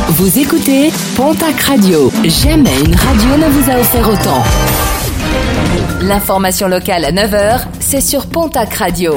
Vous écoutez Pontac Radio. Jamais une radio ne vous a offert autant. L'information locale à 9h, c'est sur Pontac Radio.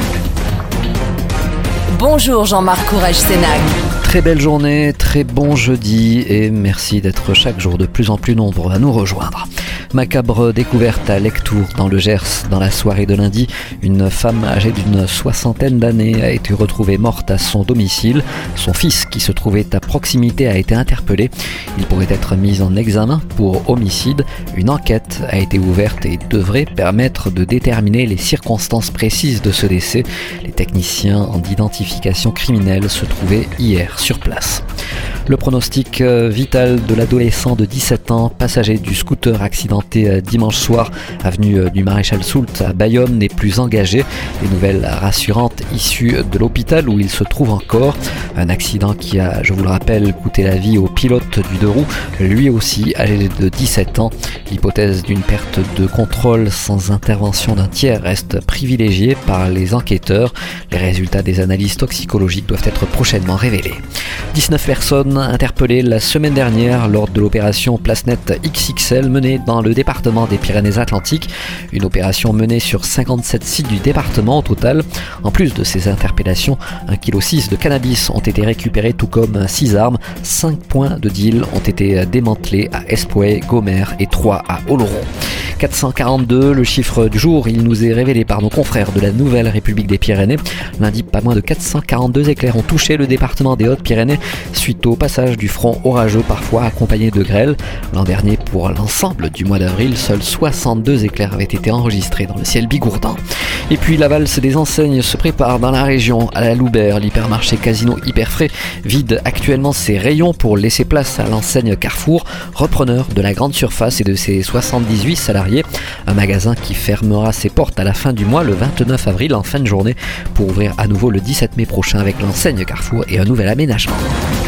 Bonjour Jean-Marc Courage-Sénac. Très belle journée, très bon jeudi et merci d'être chaque jour de plus en plus nombreux à nous rejoindre. Macabre découverte à Lectoure dans le Gers. Dans la soirée de lundi, une femme âgée d'une soixantaine d'années a été retrouvée morte à son domicile. Son fils, qui se trouvait à proximité, a été interpellé. Il pourrait être mis en examen pour homicide. Une enquête a été ouverte et devrait permettre de déterminer les circonstances précises de ce décès. Les techniciens en identification criminelle se trouvaient hier sur place. Le pronostic vital de l'adolescent de 17 ans, passager du scooter accidenté dimanche soir, avenue du Maréchal Soult à Bayonne, n'est plus engagé. Des nouvelles rassurantes issues de l'hôpital où il se trouve encore. Un accident qui a, je vous le rappelle, coûté la vie au pilote du deux roues, lui aussi âgé de 17 ans. L'hypothèse d'une perte de contrôle sans intervention d'un tiers reste privilégiée par les enquêteurs. Les résultats des analyses toxicologiques doivent être prochainement révélés. 19 personnes interpellées la semaine dernière lors de l'opération Place Nette XXL menée dans le département des Pyrénées-Atlantiques. Une opération menée sur 57 sites du département au total. En plus de ces interpellations, 1,6 kg de cannabis ont été récupérés, tout comme 6 armes. 5 points de deal ont été démantelés à Espouet, Gomère et 3 à Oloron. 442, le chiffre du jour, il nous est révélé par nos confrères de la Nouvelle République des Pyrénées. Lundi, pas moins de 442 éclairs ont touché le département des Hautes-Pyrénées suite au passage du front orageux, parfois accompagné de grêle. L'an dernier, pour l'ensemble du mois d'avril, seuls 62 éclairs avaient été enregistrés dans le ciel bigourdan. Et puis la valse des enseignes se prépare dans la région. À la Loubert, l'hypermarché Casino Hyperfrais vide actuellement ses rayons pour laisser place à l'enseigne Carrefour, repreneur de la grande surface et de ses 78 salariés. Un magasin qui fermera ses portes à la fin du mois, le 29 avril, en fin de journée, pour ouvrir à nouveau le 17 mai prochain avec l'enseigne Carrefour et un nouvel aménagement.